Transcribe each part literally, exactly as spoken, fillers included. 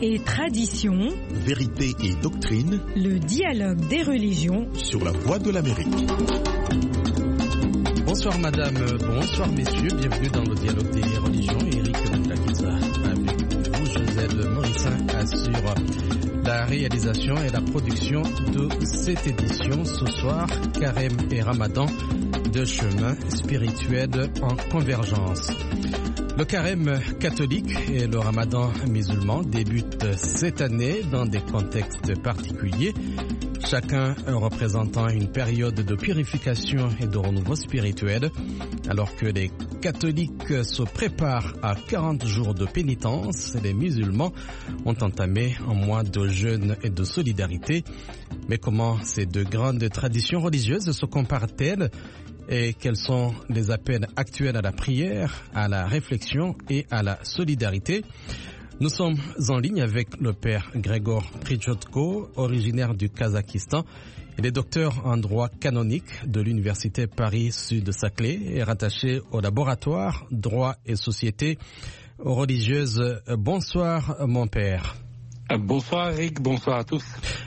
et tradition, vérité et doctrine, le dialogue des religions sur la Voix de l'Amérique. Bonsoir madame, bonsoir messieurs, bienvenue dans le dialogue des religions. Eric Nakakiza avec vous, Joseph Morissin assure la réalisation et la production de cette édition. Ce soir, Carême et Ramadan, deux chemins spirituels en convergence. Le carême catholique et le ramadan musulman débutent cette année dans des contextes particuliers, chacun représentant une période de purification et de renouveau spirituel, alors que les catholiques se préparent à quarante jours de pénitence, les musulmans ont entamé un mois de jeûne et de solidarité. Mais comment ces deux grandes traditions religieuses se comparent-elles ? Et quels sont les appels actuels à la prière, à la réflexion et à la solidarité? Nous sommes en ligne avec le père Grégor Prichotko, originaire du Kazakhstan. Il est docteur en droit canonique de l'université Paris-Sud-Saclay et rattaché au laboratoire droit et société religieuse. Bonsoir mon père. Bonsoir Eric, bonsoir à tous.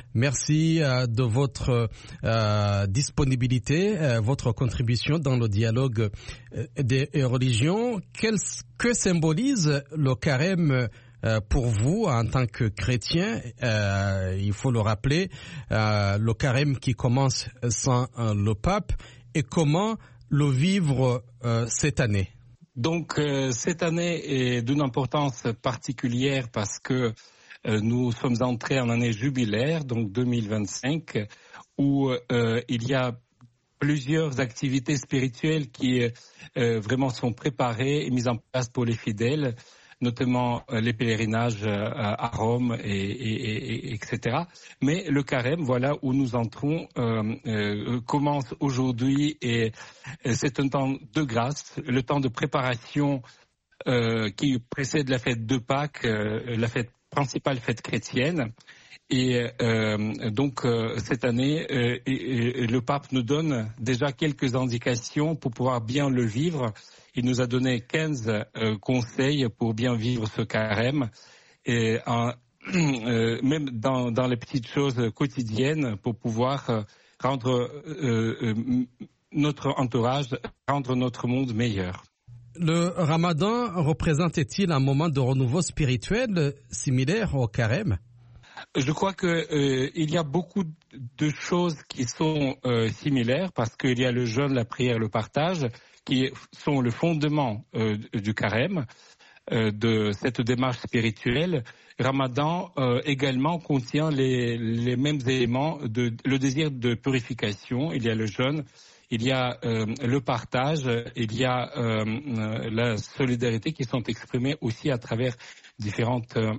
Merci euh, de votre euh, disponibilité, euh, votre contribution dans le dialogue euh, des religions. Quel, que symbolise le carême euh, pour vous en tant que chrétien? euh, Il faut le rappeler, euh, le carême qui commence sans euh, le pape, et comment le vivre euh, cette année? Donc euh, cette année est d'une importance particulière parce que Euh, nous sommes entrés en année jubilaire, donc deux mille vingt-cinq, où euh, il y a plusieurs activités spirituelles qui euh, vraiment sont préparées et mises en place pour les fidèles, notamment euh, les pèlerinages euh, à Rome, et, et, et, etc. Mais le carême, voilà où nous entrons, euh, euh, commence aujourd'hui, et, et c'est un temps de grâce, le temps de préparation euh, qui précède la fête de Pâques, euh, la fête principale fête chrétienne. Et euh, donc euh, cette année, euh, et, et le pape nous donne déjà quelques indications pour pouvoir bien le vivre. Il nous a donné quinze euh, conseils pour bien vivre ce carême, et euh, euh, même dans, dans les petites choses quotidiennes, pour pouvoir euh, rendre euh, euh, notre entourage, rendre notre monde meilleur. Le ramadan représente-t-il un moment de renouveau spirituel similaire au carême? Je crois que euh, il y a beaucoup de choses qui sont euh, similaires, parce qu'il y a le jeûne, la prière, le partage, qui sont le fondement euh, du carême, euh, de cette démarche spirituelle. Ramadan euh, également contient les, les mêmes éléments, de, le désir de purification. Il y a le jeûne, il y a euh, le partage, il y a euh, la solidarité qui sont exprimées aussi à travers différentes, euh,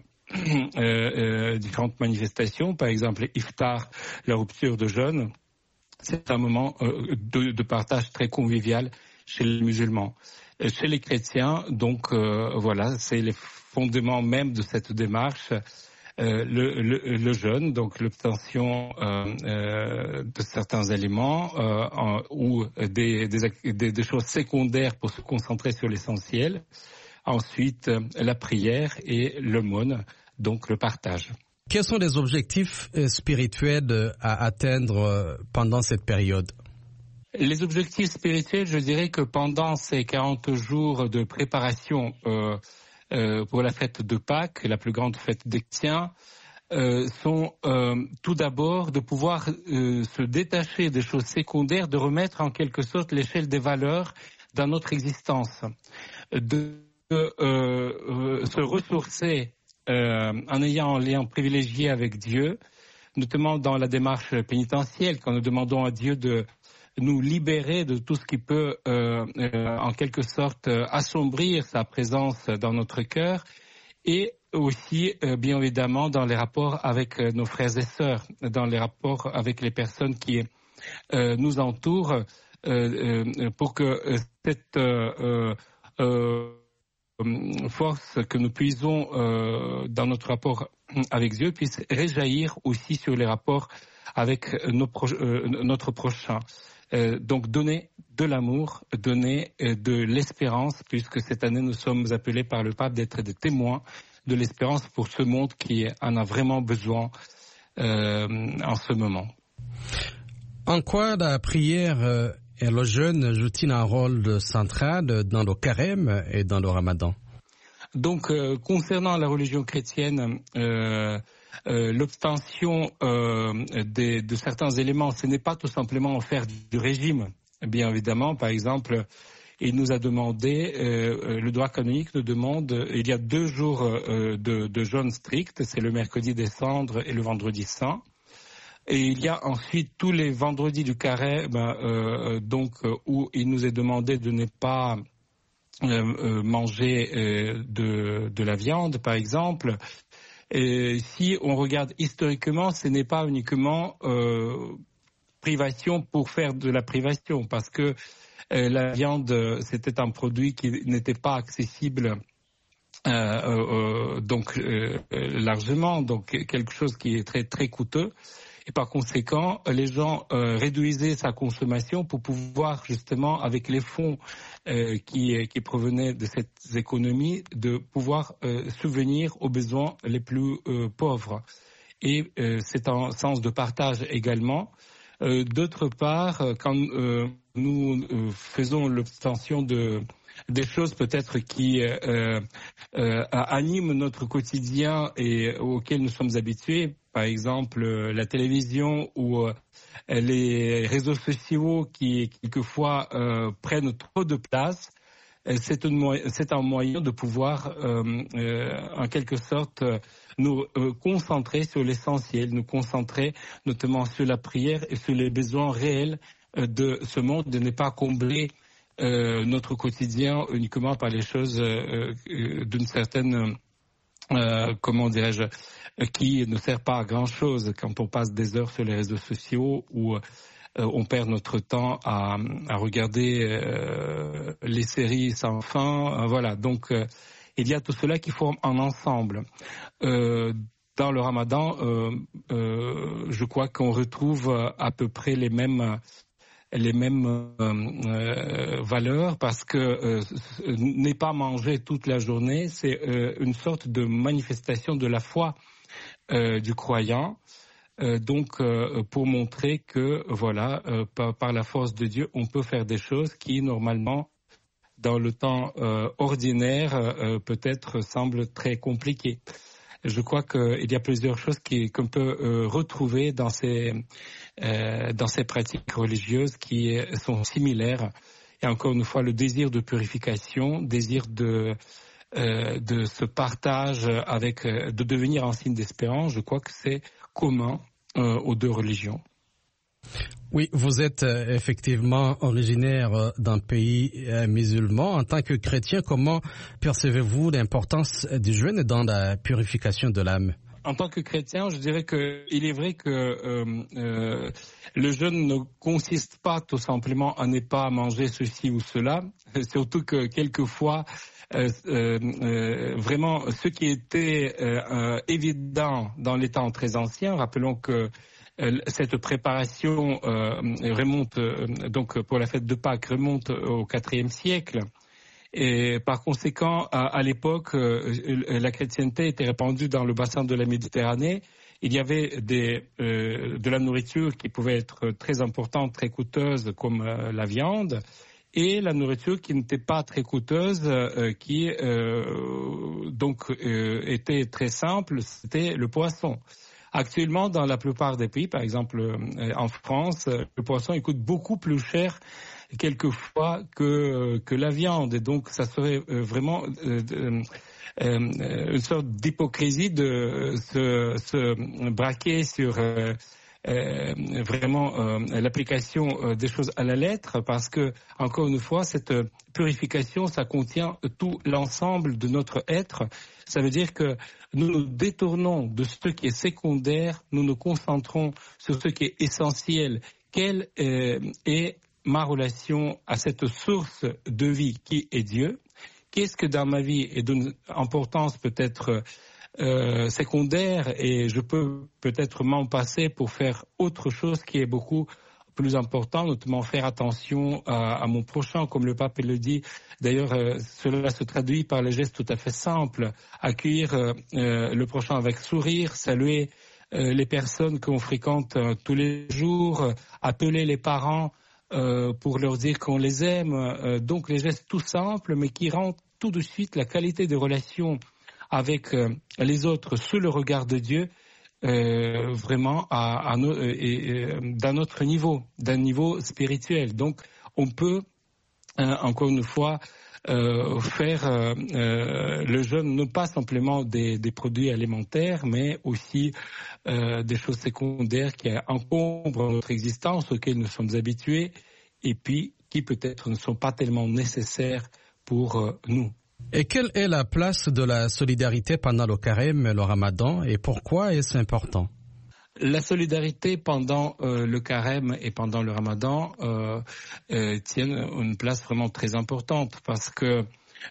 euh, différentes manifestations. Par exemple, iftar, la rupture de jeûne, c'est un moment euh, de, de partage très convivial chez les musulmans. Et chez les chrétiens, donc euh, voilà, c'est les fondements même de cette démarche. Euh, le, le, le jeûne, donc l'obtention euh, euh, de certains aliments euh, en, ou des, des, des choses secondaires pour se concentrer sur l'essentiel. Ensuite, euh, la prière et l'aumône, donc le partage. Quels sont les objectifs spirituels à atteindre pendant cette période? Les objectifs spirituels, je dirais que pendant ces quarante jours de préparation euh, Euh, pour la fête de Pâques, la plus grande fête des chrétiens, euh, sont euh, tout d'abord de pouvoir euh, se détacher des choses secondaires, de remettre en quelque sorte l'échelle des valeurs dans notre existence, de euh, euh, se ressourcer euh, en ayant un lien privilégié avec Dieu, notamment dans la démarche pénitentielle, quand nous demandons à Dieu de nous libérer de tout ce qui peut euh, euh, en quelque sorte euh, assombrir sa présence dans notre cœur, et aussi euh, bien évidemment dans les rapports avec euh, nos frères et sœurs, dans les rapports avec les personnes qui euh, nous entourent, euh, euh, pour que euh, cette euh, euh, force que nous puisons euh, dans notre rapport avec Dieu puisse réjaillir aussi sur les rapports avec nos pro- euh, notre prochain. Euh, donc donner de l'amour, donner euh, de l'espérance, puisque cette année nous sommes appelés par le pape d'être des témoins de l'espérance pour ce monde qui en a vraiment besoin euh, en ce moment. En quoi la prière euh, et le jeûne jouent-ils un rôle central dans le carême et dans le ramadan? Donc, euh, concernant la religion chrétienne, euh, euh, l'obtention euh, des, de certains éléments, ce n'est pas tout simplement faire du régime. Bien évidemment, par exemple, il nous a demandé, euh, le droit canonique nous demande, il y a deux jours euh, de, de jeûne strict, c'est le mercredi des cendres et le vendredi saint. Et il y a ensuite tous les vendredis du carême, euh, donc où il nous est demandé de ne pas Euh, euh, manger euh, de, de la viande, par exemple. Et si on regarde historiquement, ce n'est pas uniquement euh, privation pour faire de la privation, parce que euh, la viande, c'était un produit qui n'était pas accessible euh, euh, donc euh, largement, donc quelque chose qui est très très coûteux. Et par conséquent, les gens euh, réduisaient sa consommation pour pouvoir justement, avec les fonds euh, qui, qui provenaient de cette économie, de pouvoir euh, subvenir aux besoins les plus euh, pauvres. Et euh, c'est un sens de partage également. Euh, d'autre part, quand euh, nous euh, faisons l'obtention de des choses peut-être qui euh, euh, animent notre quotidien et auxquelles nous sommes habitués, par exemple euh, la télévision ou euh, les réseaux sociaux qui quelquefois euh, prennent trop de place, c'est, une, c'est un moyen de pouvoir euh, euh, en quelque sorte nous euh, concentrer sur l'essentiel, nous concentrer notamment sur la prière et sur les besoins réels euh, de ce monde, de ne pas combler Euh, notre quotidien uniquement par les choses euh, euh, d'une certaine, euh, comment dirais-je, euh, qui ne sert pas à grand-chose quand on passe des heures sur les réseaux sociaux où euh, on perd notre temps à, à regarder euh, les séries sans fin. Euh, voilà, donc euh, il y a tout cela qui forme un ensemble. Euh, dans le Ramadan, euh, euh, je crois qu'on retrouve à peu près les mêmes les mêmes euh, euh, valeurs, parce que euh, n'est pas manger toute la journée, c'est euh, une sorte de manifestation de la foi euh, du croyant, euh, donc euh, pour montrer que voilà, euh, par, par la force de Dieu, on peut faire des choses qui normalement dans le temps euh, ordinaire euh, peut-être semblent très compliquées. Je crois qu'il y a plusieurs choses qui, qu'on peut euh, retrouver dans ces, euh, dans ces pratiques religieuses qui sont similaires. Et encore une fois, le désir de purification, désir de, euh, de ce partage avec, de devenir un signe d'espérance, je crois que c'est commun euh, aux deux religions. Oui, vous êtes euh, effectivement originaire euh, d'un pays euh, musulman. En tant que chrétien, comment percevez-vous l'importance du jeûne dans la purification de l'âme? En tant que chrétien, je dirais que il est vrai que euh, euh, le jeûne ne consiste pas tout simplement à ne pas manger ceci ou cela, surtout que quelquefois, euh, euh, vraiment, ce qui était euh, euh, évident dans les temps très anciens, rappelons que cette préparation euh, remonte, euh, donc pour la fête de Pâques, remonte au quatrième siècle. Et par conséquent, à, à l'époque, euh, la chrétienté était répandue dans le bassin de la Méditerranée. Il y avait des, euh, de la nourriture qui pouvait être très importante, très coûteuse, comme euh, la viande, et la nourriture qui n'était pas très coûteuse, euh, qui euh, donc euh, était très simple, c'était le poisson. Actuellement, dans la plupart des pays, par exemple euh, en France, euh, le poisson il coûte beaucoup plus cher quelquefois que euh, que la viande. Et donc, ça serait euh, vraiment euh, euh, euh, une sorte d'hypocrisie de se, se braquer sur euh, euh, vraiment euh, l'application euh, des choses à la lettre, parce que, encore une fois, cette purification, ça contient tout l'ensemble de notre être. Ça veut dire que nous nous détournons de ce qui est secondaire, nous nous concentrons sur ce qui est essentiel. Quelle euh, est ma relation à cette source de vie qui est Dieu? Qu'est-ce que dans ma vie est d'une importance peut-être euh, secondaire et je peux peut-être m'en passer pour faire autre chose qui est beaucoup plus importants, notamment faire attention à, à mon prochain, comme le pape le dit. D'ailleurs, euh, cela se traduit par les gestes tout à fait simples. Accueillir euh, euh, le prochain avec sourire, saluer euh, les personnes qu'on fréquente euh, tous les jours, euh, appeler les parents euh, pour leur dire qu'on les aime. Euh, donc, les gestes tout simples, mais qui rendent tout de suite la qualité des relations avec euh, les autres sous le regard de Dieu, euh, vraiment à, à no, et, et, d'un autre niveau, d'un niveau spirituel. Donc, on peut, euh, encore une fois, euh, faire euh, euh, le jeûne, non pas simplement des, des produits alimentaires, mais aussi euh, des choses secondaires qui encombrent notre existence, auxquelles nous sommes habitués, et puis qui peut-être ne sont pas tellement nécessaires pour euh, nous. Et quelle est la place de la solidarité pendant le carême et le ramadan, et pourquoi est-ce important? La solidarité pendant euh, le carême et pendant le ramadan euh, euh, tiennent une place vraiment très importante, parce que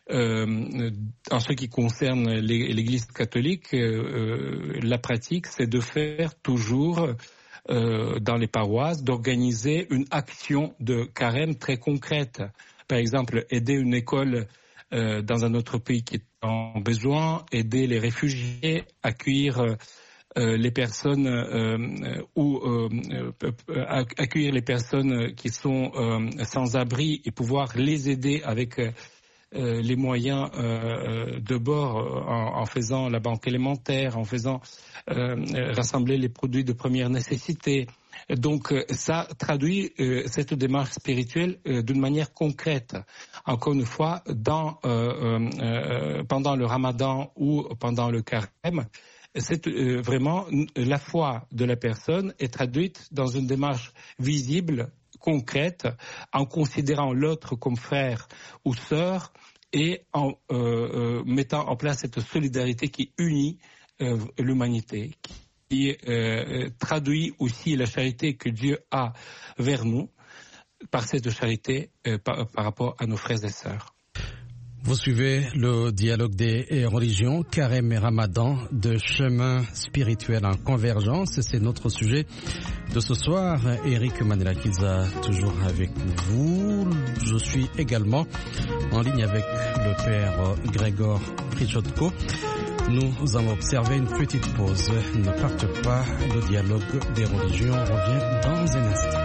euh, en ce qui concerne l'Église catholique, euh, la pratique, c'est de faire toujours euh, dans les paroisses, d'organiser une action de carême très concrète. Par exemple, aider une école Euh, dans un autre pays qui est en besoin, aider les réfugiés, accueillir euh, les personnes euh, ou euh, euh, accueillir les personnes qui sont euh, sans abri et pouvoir les aider avec euh, les moyens euh, de bord en, en faisant la banque élémentaire, en faisant euh, rassembler les produits de première nécessité. Donc ça traduit euh, cette démarche spirituelle euh, d'une manière concrète. Encore une fois, dans, euh, euh, pendant le ramadan ou pendant le carême, c'est euh, vraiment la foi de la personne est traduite dans une démarche visible, concrète, en considérant l'autre comme frère ou sœur et en euh, euh, mettant en place cette solidarité qui unit euh, l'humanité, qui euh, traduit aussi la charité que Dieu a vers nous, par cette charité euh, par, par rapport à nos frères et sœurs. Vous suivez le dialogue des religions, carême et ramadan, de chemin spirituel en convergence. C'est notre sujet de ce soir. Eric Manelakiza, toujours avec vous. Je suis également en ligne avec le père Grégor Prichotko. Nous allons observer une petite pause. Ne partez pas, le dialogue des religions revient dans un instant.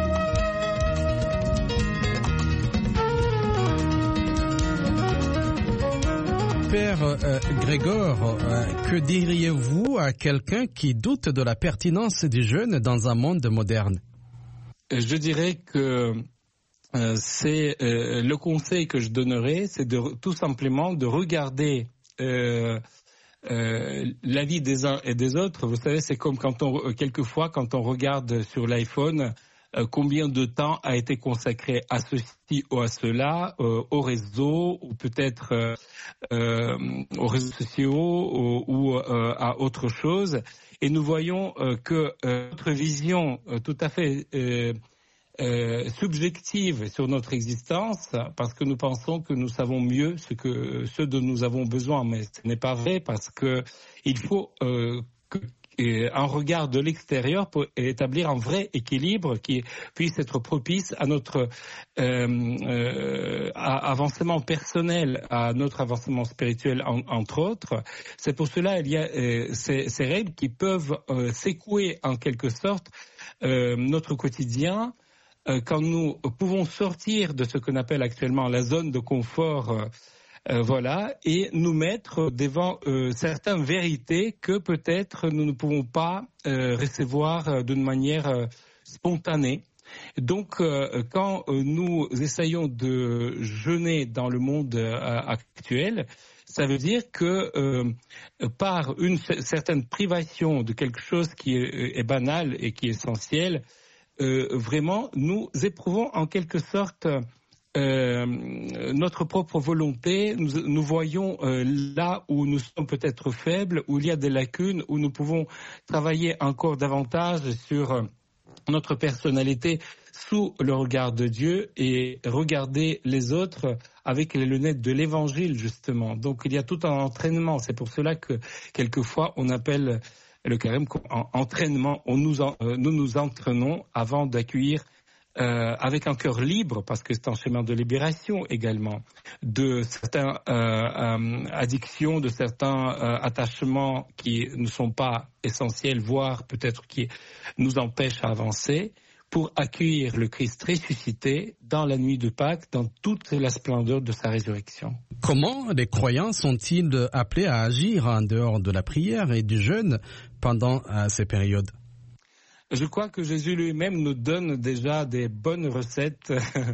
Père euh, Grégor, euh, que diriez-vous à quelqu'un qui doute de la pertinence du jeûne dans un monde moderne? Je dirais que euh, c'est euh, le conseil que je donnerais, c'est de tout simplement de regarder euh, euh, la vie des uns et des autres. Vous savez, c'est comme quand on quelquefois quand on regarde sur l'iPhone euh, combien de temps a été consacré à ceci ou à cela, euh, au réseau ou peut-être euh, euh, aux réseaux sociaux ou, ou euh, à autre chose. Et nous voyons euh, que euh, notre vision euh, tout à fait euh, euh, subjective sur notre existence, parce que nous pensons que nous savons mieux ce que ce dont nous avons besoin, mais ce n'est pas vrai, parce que il faut euh, que un regard de l'extérieur pour établir un vrai équilibre qui puisse être propice à notre euh, euh, à avancement personnel, à notre avancement spirituel en, entre autres. C'est pour cela qu'il y a euh, ces, ces règles qui peuvent euh, secouer en quelque sorte euh, notre quotidien euh, quand nous pouvons sortir de ce qu'on appelle actuellement la zone de confort. Euh, Euh, voilà, et nous mettre devant euh, certaines vérités que peut-être nous ne pouvons pas euh, recevoir euh, d'une manière euh, spontanée. Donc, euh, quand euh, nous essayons de jeûner dans le monde euh, actuel, ça veut dire que euh, par une certaine privation de quelque chose qui est, est banal et qui est essentiel, euh, vraiment, nous éprouvons en quelque sorte Euh, notre propre volonté. Nous, nous voyons euh, là où nous sommes peut-être faibles, où il y a des lacunes, où nous pouvons travailler encore davantage sur euh, notre personnalité sous le regard de Dieu et regarder les autres avec les lunettes de l'Évangile, justement. Donc il y a tout un entraînement. C'est pour cela que quelquefois on appelle le carême comme entraînement. On nous, en, euh, nous nous entraînons avant d'accueillir euh, avec un cœur libre, parce que c'est un chemin de libération également, de certaines euh, euh, addictions, de certains euh, attachements qui ne sont pas essentiels, voire peut-être qui nous empêchent à avancer, pour accueillir le Christ ressuscité dans la nuit de Pâques, dans toute la splendeur de sa résurrection. Comment les croyants sont-ils appelés à agir en dehors de la prière et du jeûne pendant euh, ces périodes ? Je crois que Jésus lui-même nous donne déjà des bonnes recettes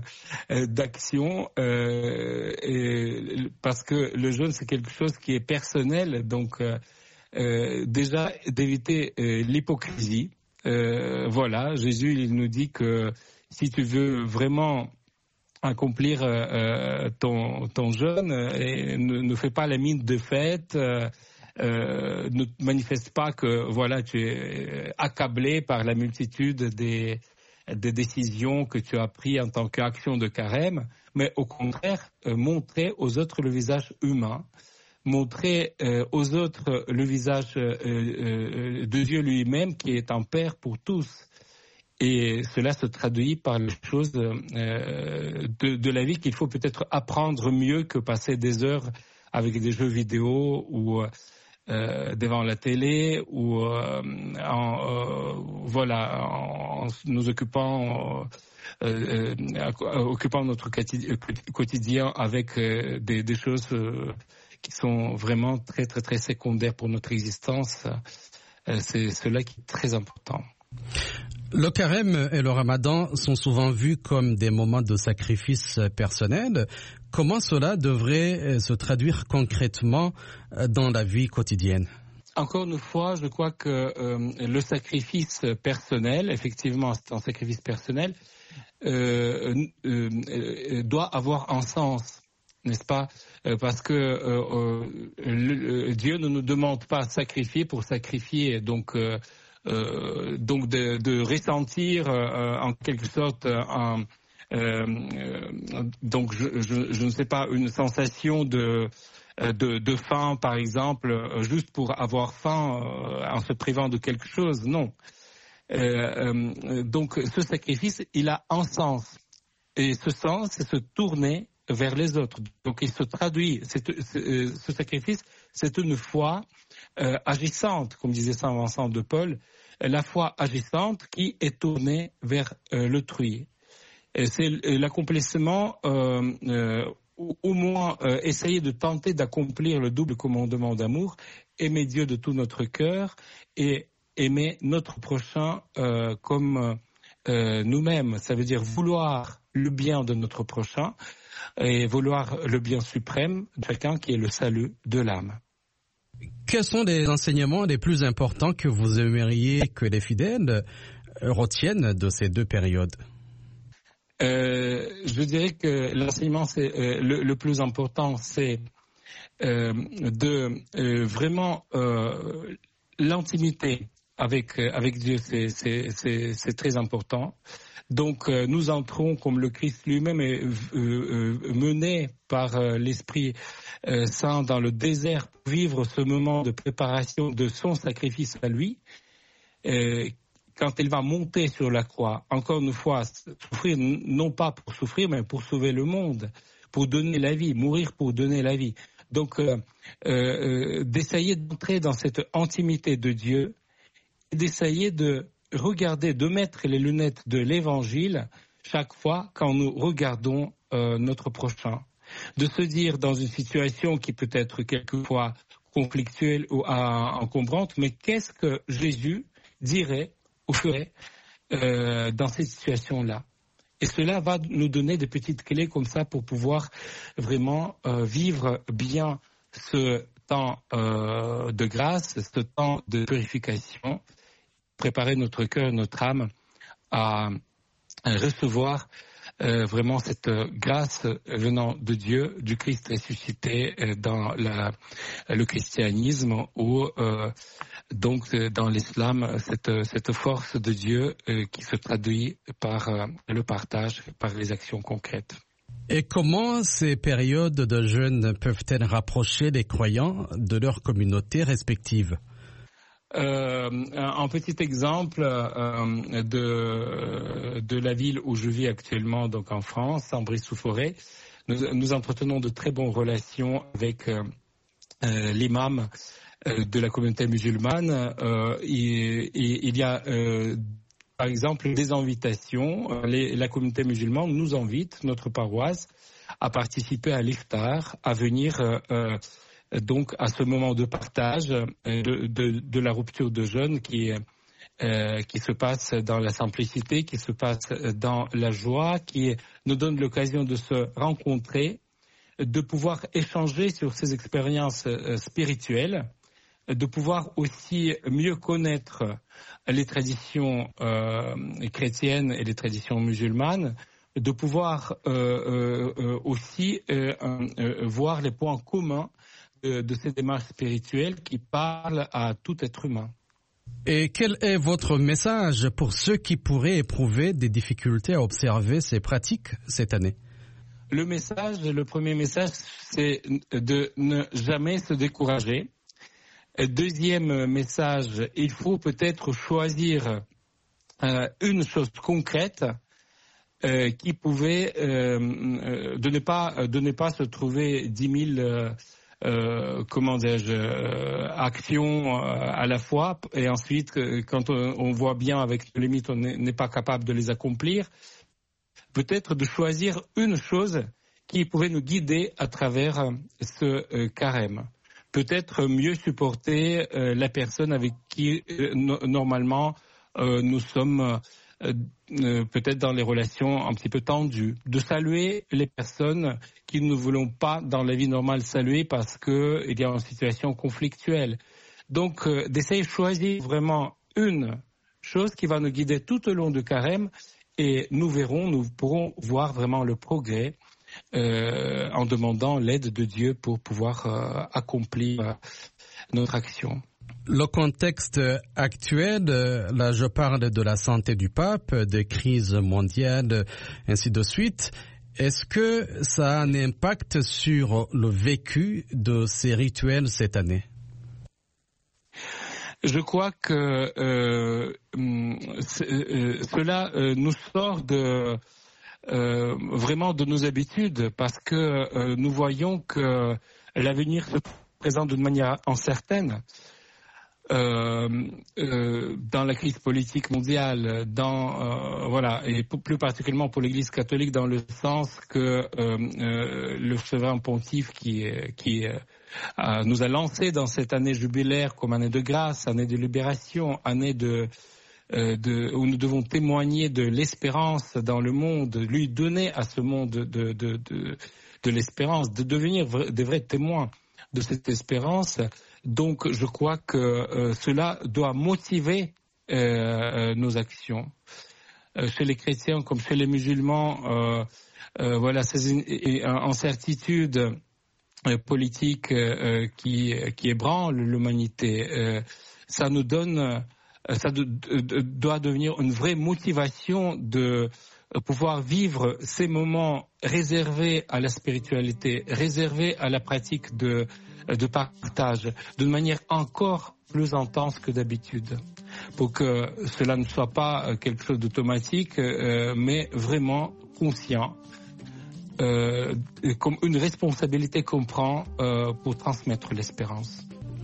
d'action, euh, et, parce que le jeûne, c'est quelque chose qui est personnel, donc euh, euh, déjà d'éviter euh, l'hypocrisie. Euh, voilà, Jésus, il nous dit que si tu veux vraiment accomplir euh, ton, ton jeûne, et ne, ne fais pas la mine de fête, euh, euh, ne manifeste pas que voilà, tu es accablé par la multitude des, des décisions que tu as prises en tant qu'action de carême, mais au contraire, euh, montrer aux autres le visage humain. Montrer euh, aux autres le visage euh, euh, de Dieu lui-même qui est un Père pour tous. Et cela se traduit par les choses euh, de, de la vie qu'il faut peut-être apprendre mieux que passer des heures avec des jeux vidéo ou euh, devant la télé ou euh, en, euh, voilà, en, en nous occupant, euh, euh, occupant notre quotidien avec euh, des, des choses euh, qui sont vraiment très, très, très secondaires pour notre existence. C'est cela qui est très important. Le carême et le ramadan sont souvent vus comme des moments de sacrifice personnel. Comment cela devrait se traduire concrètement dans la vie quotidienne ? Encore une fois, je crois que euh, le sacrifice personnel, effectivement, c'est un sacrifice personnel, euh, euh, doit avoir un sens. N'est-ce pas ? Parce que euh, euh, Dieu ne nous demande pas de sacrifier pour sacrifier, donc euh, euh, donc de, de ressentir euh, en quelque sorte un, euh, donc je, je, je ne sais pas, une sensation de de, de faim par exemple, juste pour avoir faim euh, en se privant de quelque chose. Non. Euh, euh, donc ce sacrifice, il a un sens, et ce sens, c'est se tourner vers les autres. Donc il se traduit, c'est, c'est, ce sacrifice, c'est une foi euh, agissante, comme disait Saint Vincent de Paul, la foi agissante qui est tournée vers euh, l'autrui. Et c'est l'accomplissement, euh, euh, ou au moins euh, essayer de tenter d'accomplir le double commandement d'amour, aimer Dieu de tout notre cœur et aimer notre prochain euh, comme euh, nous-mêmes. Ça veut dire vouloir le bien de notre prochain, et vouloir le bien suprême de chacun qui est le salut de l'âme. Quels sont les enseignements les plus importants que vous aimeriez que les fidèles retiennent de ces deux périodes ? euh, Je dirais que l'enseignement c'est, euh, le, le plus important, c'est euh, de euh, vraiment euh, l'intimité avec, avec Dieu, c'est, c'est, c'est, c'est très important. Donc euh, nous entrons, comme le Christ lui-même est euh, euh, mené par euh, l'Esprit euh, Saint dans le désert pour vivre ce moment de préparation de son sacrifice à lui. Euh, quand il va monter sur la croix, encore une fois, souffrir non pas pour souffrir, mais pour sauver le monde, pour donner la vie, mourir pour donner la vie. Donc euh, euh, d'essayer d'entrer dans cette intimité de Dieu, et d'essayer de regarder, de mettre les lunettes de l'Évangile chaque fois quand nous regardons euh, notre prochain. De se dire dans une situation qui peut être quelquefois conflictuelle ou encombrante, mais qu'est-ce que Jésus dirait ou ferait euh, dans cette situation-là ? Et cela va nous donner des petites clés comme ça pour pouvoir vraiment euh, vivre bien ce temps euh, de grâce, ce temps de purification, préparer notre cœur, notre âme à, à recevoir euh, vraiment cette grâce venant de Dieu, du Christ ressuscité euh, dans la, le christianisme ou euh, donc dans l'islam, cette, cette force de Dieu euh, qui se traduit par euh, le partage, par les actions concrètes. Et comment ces périodes de jeûne peuvent-elles rapprocher les croyants de leur communauté respective ? Euh, un petit exemple euh, de, de la ville où je vis actuellement, donc en France, Saint-Brice-sous-Forêt. Nous, nous entretenons de très bonnes relations avec euh, euh, l'imam euh, de la communauté musulmane. Euh, et, et, il y a euh, par exemple des invitations. Les, la communauté musulmane nous invite, notre paroisse, à participer à l'iftar, à venir euh, euh, donc à ce moment de partage euh, de, de, de la rupture de jeûne qui, euh, qui se passe dans la simplicité, qui se passe dans la joie, qui nous donne l'occasion de se rencontrer, de pouvoir échanger sur ces expériences euh, spirituelles, de pouvoir aussi mieux connaître les traditions euh, chrétiennes et les traditions musulmanes, de pouvoir euh, euh, aussi euh, euh, voir les points communs de, de ces démarches spirituelles qui parlent à tout être humain. Et quel est votre message pour ceux qui pourraient éprouver des difficultés à observer ces pratiques cette année? Le message, le premier message, c'est de ne jamais se décourager. Deuxième message, il faut peut-être choisir euh, une chose concrète euh, qui pouvait euh, de ne pas de ne pas se trouver dix mille euh, euh, comment dirais-je euh, actions euh, à la fois, et ensuite quand on, on voit bien avec les limites on n'est pas capable de les accomplir. Peut-être de choisir une chose qui pouvait nous guider à travers ce euh, carême. Peut-être mieux supporter euh, la personne avec qui euh, no- normalement euh, nous sommes euh, euh, peut-être dans les relations un petit peu tendues. De saluer les personnes qui ne voulons pas dans la vie normale saluer parce qu'il y a une situation conflictuelle. Donc euh, d'essayer de choisir vraiment une chose qui va nous guider tout au long du carême, et nous verrons, nous pourrons voir vraiment le progrès Euh, en demandant l'aide de Dieu pour pouvoir euh, accomplir euh, notre action. Le contexte actuel, là je parle de la santé du pape, des crises mondiales, ainsi de suite. Est-ce que ça a un impact sur le vécu de ces rituels cette année? Je crois que euh, euh, cela euh, nous sort de Euh, vraiment de nos habitudes, parce que euh, nous voyons que l'avenir se présente d'une manière incertaine. Euh, euh, dans la crise politique mondiale, dans euh, voilà, et plus particulièrement pour l'Église catholique, dans le sens que euh, euh, le souverain pontife qui qui euh, nous a lancé dans cette année jubilaire comme année de grâce, année de libération, année de Euh, de, où nous devons témoigner de l'espérance dans le monde, lui donner à ce monde de, de, de, de l'espérance, de devenir vra- des vrais témoins de cette espérance. Donc je crois que euh, cela doit motiver euh, nos actions. Euh, chez les chrétiens comme chez les musulmans, euh, euh, voilà, ces incertitudes euh, politiques euh, qui, qui ébranlent l'humanité, euh, ça nous donne... Ça doit devenir une vraie motivation de pouvoir vivre ces moments réservés à la spiritualité, réservés à la pratique de, de partage, d'une manière encore plus intense que d'habitude, pour que cela ne soit pas quelque chose d'automatique, euh, mais vraiment conscient, euh, comme une responsabilité qu'on prend euh, pour transmettre l'espérance.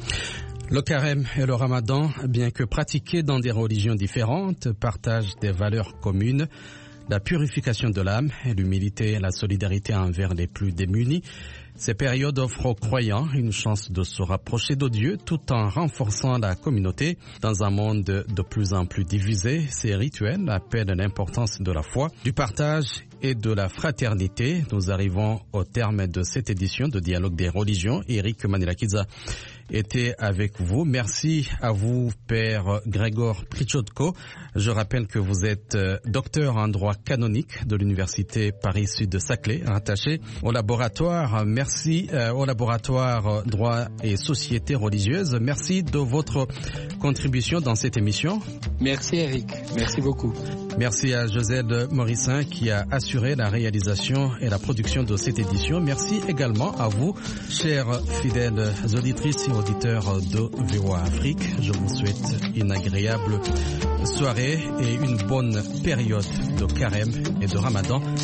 Le carême et le ramadan, bien que pratiqués dans des religions différentes, partagent des valeurs communes, la purification de l'âme et l'humilité et la solidarité envers les plus démunis. Ces périodes offrent aux croyants une chance de se rapprocher de Dieu tout en renforçant la communauté. Dans un monde de plus en plus divisé, ces rituels appellent l'importance de la foi, du partage et de la fraternité. Nous arrivons au terme de cette édition de Dialogue des religions. Eric Manirakiza était avec vous. Merci à vous, Père Grégor Prichodko. Je rappelle que vous êtes docteur en droit canonique de l'Université Paris-Sud-Saclay, rattaché au laboratoire. Merci euh, au laboratoire droit et société religieuse. Merci de votre contribution dans cette émission. Merci Eric. Merci beaucoup. Merci à Josette Morissin qui a assuré assuré la réalisation et la production de cette édition. Merci également à vous, chers fidèles auditrices et auditeurs de V O A Afrique. Je vous souhaite une agréable soirée et une bonne période de carême et de Ramadan.